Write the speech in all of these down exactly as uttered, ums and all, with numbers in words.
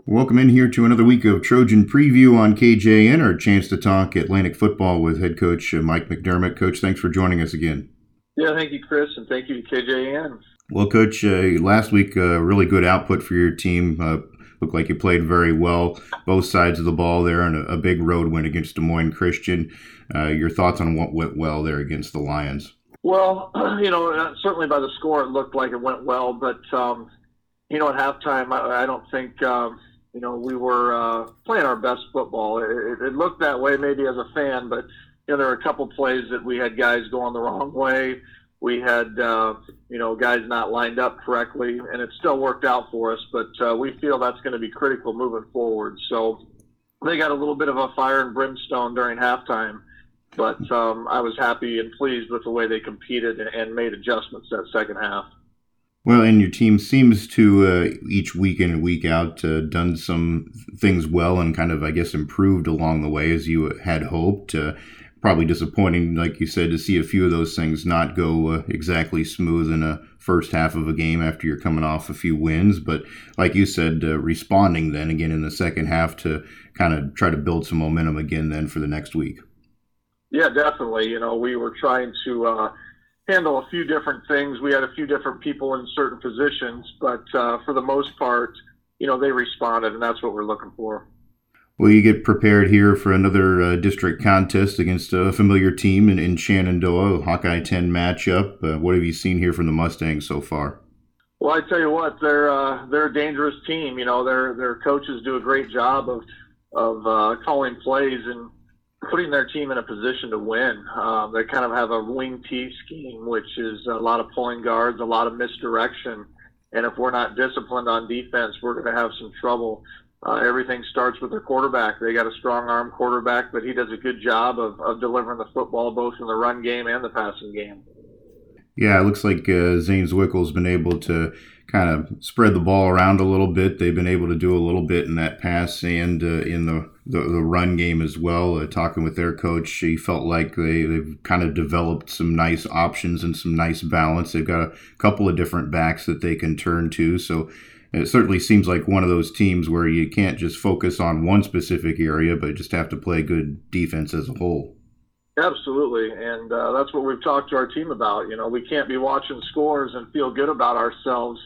Welcome in here to another week of Trojan Preview on K J N, our chance to talk Atlantic football with head coach uh, Mike McDermott. Coach, thanks for joining us again. Yeah, thank you, Chris, and thank you to K J N. Well, Coach, uh, last week, uh, really good output for your team. Uh, looked like you played very well, both sides of the ball there, and a, a big road win against Des Moines Christian. Uh, your thoughts on what went well there against the Lions? Well, you know, certainly by the score, it looked like it went well, but, um, you know, at halftime, I, I don't think um, – You know, we were uh, playing our best football. It, it looked that way maybe as a fan, but, you know, there were a couple plays that we had guys going the wrong way. We had, uh, you know, guys not lined up correctly, and it still worked out for us. But uh, we feel that's going to be critical moving forward. So they got a little bit of a fire and brimstone during halftime, but um, I was happy and pleased with the way they competed and made adjustments that second half. Well, and your team seems to, uh, each week in and week out, uh, done some things well and kind of, I guess, improved along the way as you had hoped. Uh, probably disappointing, like you said, to see a few of those things not go uh, exactly smooth in a first half of a game after you're coming off a few wins. But like you said, uh, responding then again in the second half to kind of try to build some momentum again then for the next week. Yeah, definitely. You know, we were trying to uh, – handle a few different things. We had a few different people in certain positions, but uh, for the most part, you know, they responded, and that's what we're looking for. Well, you get prepared here for another uh, district contest against a familiar team in, in Shenandoah, Hawkeye ten matchup. Uh, what have you seen here from the Mustangs so far? Well, I tell you what, they're uh, they're a dangerous team. You know, their their coaches do a great job of of uh, calling plays and putting their team in a position to win. Um, they kind of have a wing T scheme, which is a lot of pulling guards, a lot of misdirection. And if we're not disciplined on defense, we're going to have some trouble. Uh, everything starts with their quarterback. They got a strong arm quarterback, but he does a good job of, of delivering the football both in the run game and the passing game. Yeah, it looks like uh, Zane Zwickel's been able to kind of spread the ball around a little bit. They've been able to do a little bit in that pass and uh, in the, the, the run game as well. Uh, talking with their coach, he felt like they, they've kind of developed some nice options and some nice balance. They've got a couple of different backs that they can turn to. So it certainly seems like one of those teams where you can't just focus on one specific area, but just have to play good defense as a whole. Absolutely, and uh, that's what we've talked to our team about. You know, we can't be watching scores and feel good about ourselves.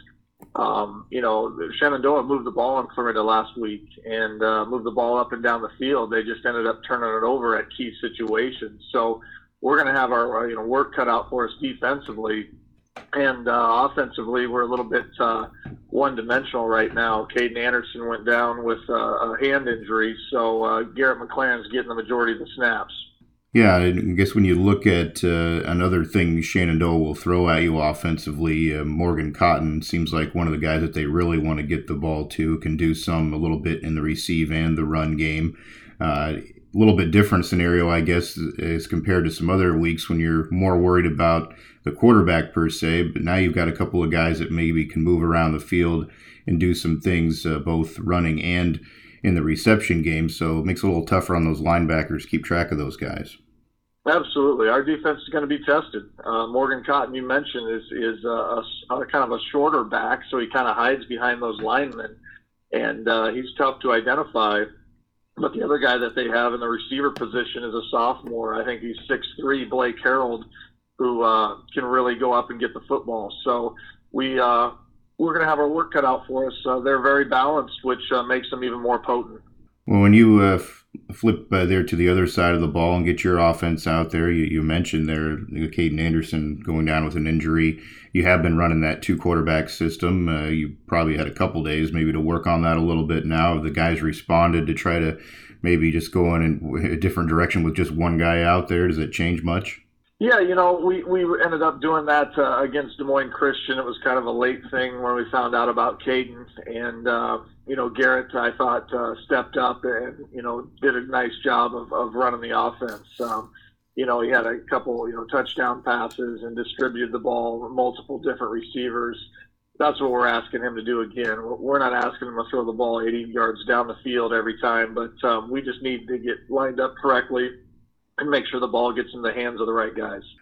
Um, you know, Shenandoah moved the ball in Florida last week and uh, moved the ball up and down the field. They just ended up turning it over at key situations. So we're going to have our you know work cut out for us defensively, and uh, offensively we're a little bit uh, one-dimensional right now. Caden Anderson went down with uh, a hand injury, so uh, Garrett McLaren's getting the majority of the snaps. Yeah, I guess when you look at uh, another thing Shenandoah will throw at you offensively, uh, Morgan Cotton seems like one of the guys that they really want to get the ball to, can do some a little bit in the receive and the run game. Uh, a little bit different scenario, I guess, as compared to some other weeks when you're more worried about the quarterback per se, but now you've got a couple of guys that maybe can move around the field and do some things uh, both running and in the reception game, so it makes it a little tougher on those linebackers to keep track of those guys. Absolutely. Our defense is going to be tested. Uh, Morgan Cotton, you mentioned, is is a, a, a kind of a shorter back, so he kind of hides behind those linemen, and uh, he's tough to identify. But the other guy that they have in the receiver position is a sophomore. I think he's six three, Blake Harold, who uh, can really go up and get the football. So we, uh, we're going to have our work cut out for us. Uh, they're very balanced, which uh, makes them even more potent. Well, when you uh, f- flip uh, there to the other side of the ball and get your offense out there, you, you mentioned there Caden Anderson going down with an injury. You have been running that two-quarterback system. Uh, you probably had a couple days maybe to work on that a little bit now. The guys responded to try to maybe just go in a different direction with just one guy out there. Does it change much? Yeah, you know, we, we ended up doing that uh, against Des Moines Christian. It was kind of a late thing when we found out about Caden. And, uh, you know, Garrett, I thought, uh, stepped up and, you know, did a nice job of, of running the offense. Um, you know, he had a couple, you know, touchdown passes and distributed the ball with multiple different receivers. That's what we're asking him to do again. We're not asking him to throw the ball eighty yards down the field every time, but um, we just need to get lined up correctly and make sure the ball gets in the hands of the right guys.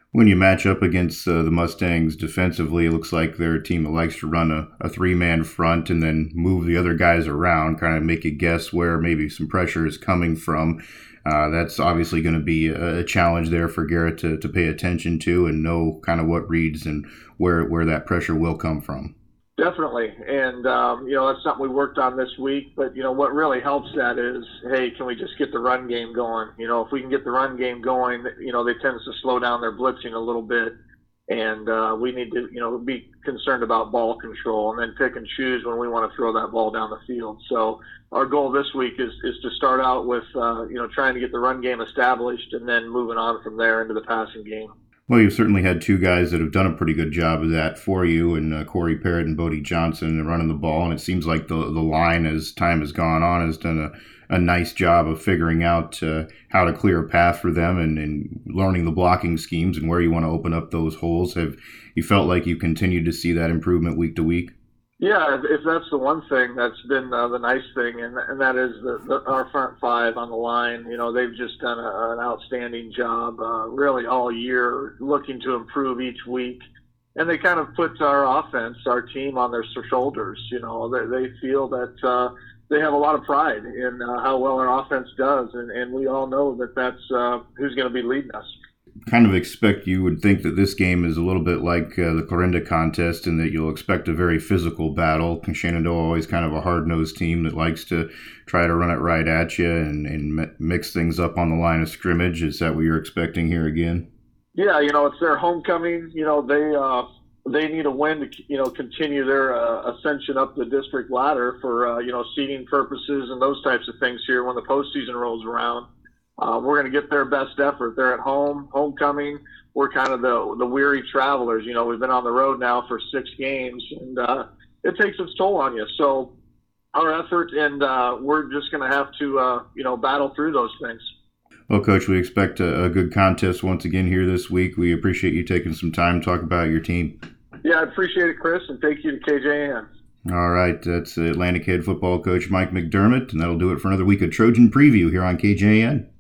When you match up against uh, the Mustangs defensively, it looks like they're a team that likes to run a, a three-man front and then move the other guys around, kind of make you guess where maybe some pressure is coming from. Uh, that's obviously going to be a, a challenge there for Garrett to, to pay attention to and know kind of what reads and where where that pressure will come from. Definitely. And, um, you know, that's something we worked on this week. But, you know, what really helps that is, hey, can we just get the run game going? You know, if we can get the run game going, you know, they tend to slow down their blitzing a little bit. And uh, we need to, you know, be concerned about ball control and then pick and choose when we want to throw that ball down the field. So our goal this week is, is to start out with, uh, you know, trying to get the run game established and then moving on from there into the passing game. Well, you've certainly had two guys that have done a pretty good job of that for you, and uh, Corey Parrott and Bodie Johnson running the ball. And it seems like the the line, as time has gone on, has done a, a nice job of figuring out uh, how to clear a path for them and, and learning the blocking schemes and where you want to open up those holes. Have you felt like you continue to see that improvement week to week? Yeah, if, if that's the one thing that's been uh, the nice thing, and, and that is the, the, our front five on the line. You know, they've just done a, an outstanding job uh, really all year, looking to improve each week. And they kind of put our offense, our team on their shoulders. You know, they, they feel that uh, they have a lot of pride in uh, how well our offense does, and, and we all know that that's uh, who's going to be leading us. Kind of expect you would think that this game is a little bit like uh, the Clarinda contest in that you'll expect a very physical battle. Shenandoah always kind of a hard-nosed team that likes to try to run it right at you and, and mix things up on the line of scrimmage. Is that what you're expecting here again? Yeah, you know, it's their homecoming. You know, they uh, they need a win to, you know, continue their uh, ascension up the district ladder for, uh, you know, seeding purposes and those types of things here when the postseason rolls around. Uh, we're going to get their best effort. They're at home, homecoming. We're kind of the the weary travelers. You know, we've been on the road now for six games, and uh, it takes its toll on you. So our effort, and uh, we're just going to have to, uh, you know, battle through those things. Well, Coach, we expect a, a good contest once again here this week. We appreciate you taking some time to talk about your team. Yeah, I appreciate it, Chris, and thank you to K J A N. All right, that's Atlantic head football coach Mike McDermott, and that'll do it for another week of Trojan Preview here on K J A N.